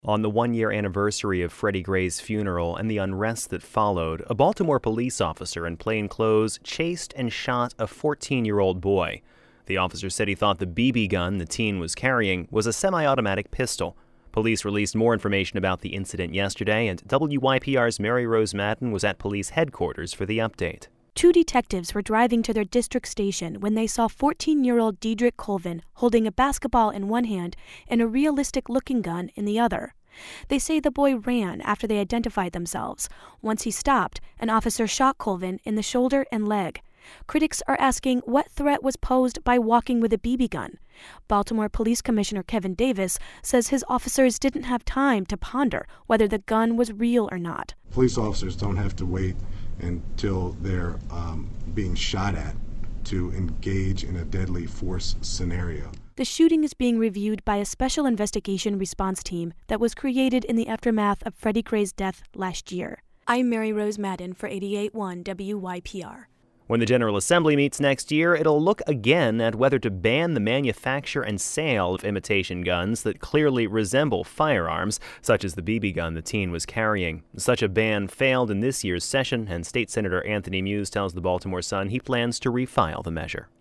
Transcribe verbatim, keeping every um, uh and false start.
On the one-year anniversary of Freddie Gray's funeral and the unrest that followed, a Baltimore police officer in plain clothes chased and shot a fourteen-year-old boy. The officer said he thought the B B gun the teen was carrying was a semi-automatic pistol. Police released more information about the incident yesterday, and W Y P R's Mary Rose Madden was at police headquarters for the update. Two detectives were driving to their district station when they saw fourteen-year-old Dedrick Colvin holding a basketball in one hand and a realistic-looking gun in the other. They say the boy ran after they identified themselves. Once he stopped, an officer shot Colvin in the shoulder and leg. Critics are asking what threat was posed by walking with a B B gun. Baltimore Police Commissioner Kevin Davis says his officers didn't have time to ponder whether the gun was real or not. Police officers don't have to wait until they're um, being shot at to engage in a deadly force scenario. The shooting is being reviewed by a special investigation response team that was created in the aftermath of Freddie Gray's death last year. I'm Mary Rose Madden for eighty-eight point one W Y P R. When the General Assembly meets next year, it'll look again at whether to ban the manufacture and sale of imitation guns that clearly resemble firearms, such as the B B gun the teen was carrying. Such a ban failed in this year's session, and State Senator Anthony Muse tells the Baltimore Sun he plans to refile the measure.